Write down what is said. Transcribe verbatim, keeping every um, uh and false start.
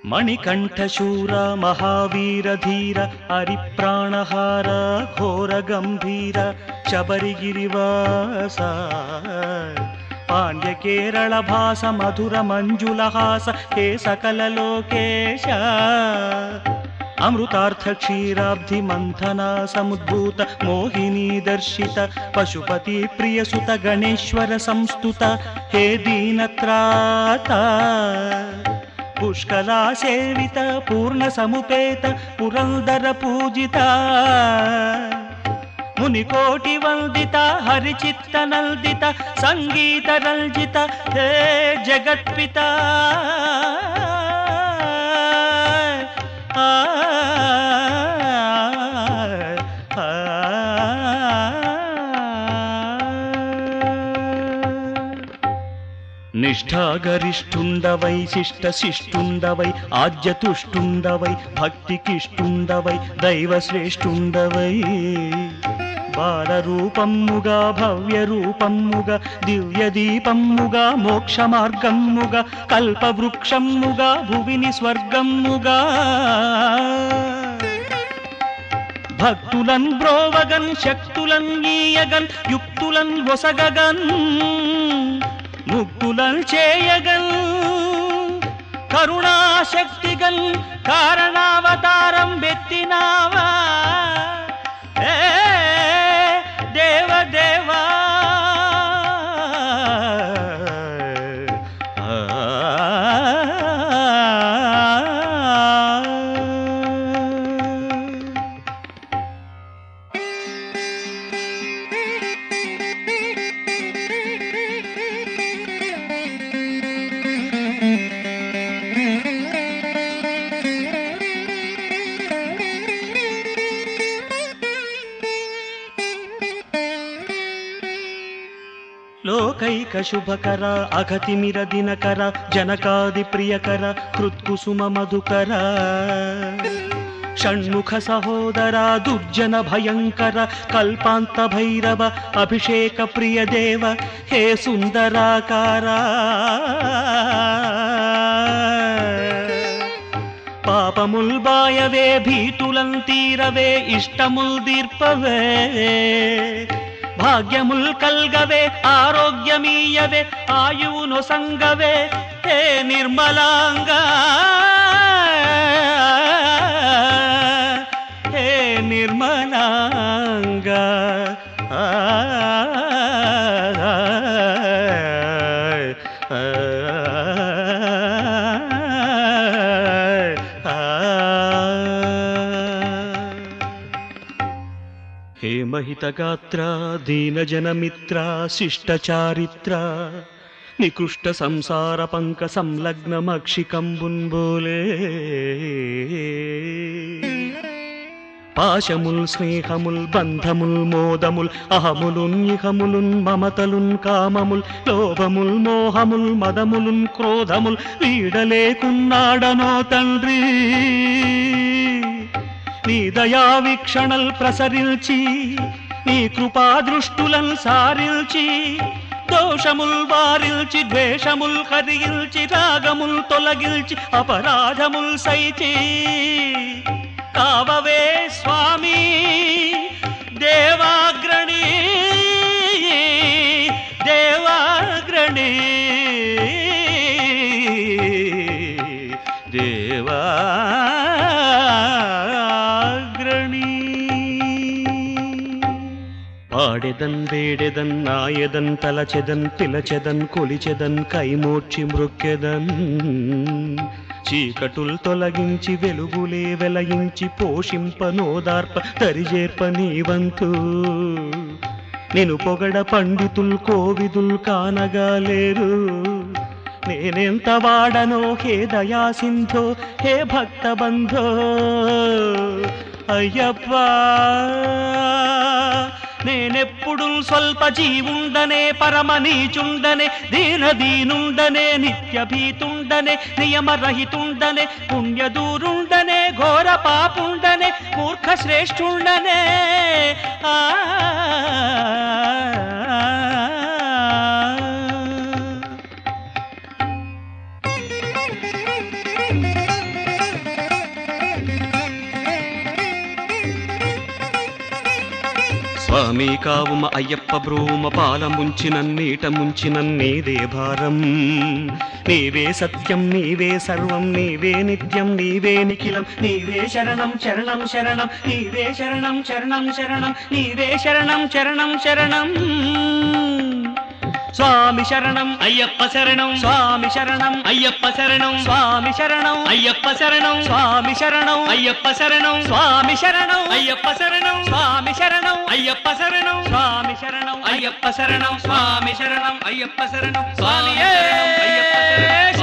మణికంఠశూర మహావీరధీర హరిప్రాణహార ఘోర గంభీర శబరిగిరివాస పాండ్యకేరళ భాస మధుర మంజులహాస హే సకల లోకేశ అమృతార్థ క్షీరాబ్ధి మంథనా సముద్భూత మోహినీ దర్శిత పశుపతి ప్రియసుత గణేశ్వర సంస్తుత హే దీనత్రాత పుష్కలా సేవిత పూర్ణ సముపేత పురందర పూజిత మునికోటి వందిత హరిచిత్త నందిత సంగీత రంజిత హే జగత్పిత నిష్ఠాగరిష్ఠుండవై శిష్ట శిష్టుండవై ఆద్యతుష్టుండవై భక్తికిష్టుండవై దైవశ్రేష్ఠుండవై బాలరూపమ్ముగా భవ్యరూపమ్ముగా దివ్యదీపమ్ముగా మోక్షమార్గమ్ముగా కల్పవృక్షమ్ముగా భువిని స్వర్గమ్ముగా భక్తులన్ బ్రోవగన్ శక్తులన్ ఈయగన్ యుక్తులన్ ఒసగగన్ ముక్తులన్ చేయగన్ కరుణాశక్తిగన్ కారణావతారం వెత్తినావా ఏ దేవదేవా లోకైక శుభకర అఘతిమిర దినకర జనకాది ప్రియకర హృత్కుసుమ మధుకర షణ్ముఖ సహోదర దుర్జన భయంకర కల్పాంత భైరవ అభిషేక ప్రియ దేవ హే సుందరాకార పాపముల్ బాయవే భీతులం తీరవే ఇష్టముల్ దీర్పవే భాగ్యముల్ కల్గవే ఆరోగ్యమీయవే ఆయువును సంగవే హే నిర్మలాంగా హే నిర్మలాంగా ఆ హే మహితగాత్ర దీనజనమిత్ర శిష్టచారిత్ర నికృష్ట సంసార పంక సంలగ్నమక్షికంబున్బోలే పాశముల్ స్నేహముల్ బంధముల్ మోదముల్ అహములున్ ఇహములున్ మమతలున్ కామముల్ లోభముల్ మోహముల్ మదములున్ క్రోధముల్ వీడలేకున్నాడనో తండ్రి నీ దయా వీక్షణల్ ప్రసరిల్చి నీ కృపా దృష్టులను సారిల్చి దోషముల్ వారిల్చి ద్వేషముల్ హరిల్చి రాగముల్ తొలగిల్చి అపరాధముల్ సైచి కావవే స్వామి దేవాగ్రణి దేవాగ్రణి దేవా పాడెదన్ వేడెదన్ నాయదన్ తలచెదన్ పిలచెదన్ కొలిచెదన్ కైమోర్చి మృక్కెదన్ చీకటుల్ తొలగించి వెలుగులే వెలయించి పోషింప నోదార్ప తరిజేర్ప నీవంతు నిను పొగడ పండితుల్ కోవిదుల్ కానగాలేరు నేనెంత వాడనో హే దయా సింధో హే భక్త బంధో అయ్యప్పా నేనెప్పుడు స్వల్ప జీవుండనే పరమ నీచుండనే దీన దీనుండనే నిత్య భీతుండనే నియమరహితుండనే పుణ్యదూరుండనే ఘోర పాపుండనే మూర్ఖ శ్రేష్ఠుండనే ఆ స్వామి కావుమ అయ్యప్ప బ్రూమ పాల ముంచినన్నీట ముంచినన్నీదే భారం నీవే సత్యం నీవే సర్వం నీవే నిత్యం నీవే నిఖిలం నీవే శరణం శరణం శరణం నీవే శరణం శరణం శరణం నీవే శరణం శరణం శరణం స్వామి శరణం అయ్యప్ప శరణం స్వామి శరణం అయ్యప్ప శరణం స్వామి శరణం అయ్యప్ప శరణం స్వామి శరణం అయ్యప్ప శరణం స్వామి శరణం అయ్యప్ప శరణం స్వామి శరణం అయ్యప్ప శరణం స్వామి శరణం అయ్యప్ప శరణం స్వామి శరణం అయ్యప్ప శరణం స్వామి అయ్యప్ప శరణం